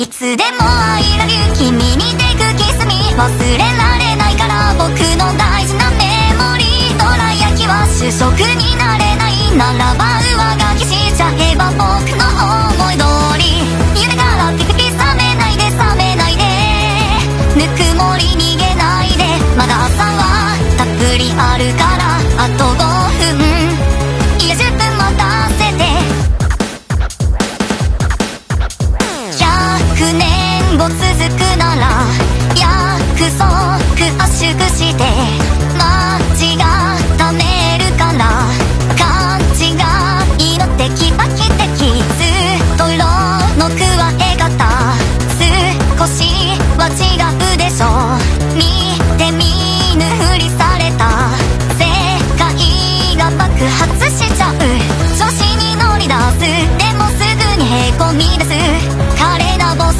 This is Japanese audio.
いつでもI love you君にテクキスミ忘れられないから僕の大事なメモリーどら焼きは主食になれないならば上書きしちゃえば僕の思い通り夢からピピピ覚めないで覚めないでぬくもり逃げないでまだ朝はたっぷりあるからあと5分いや10分待たせて100年後続くなら約束圧縮して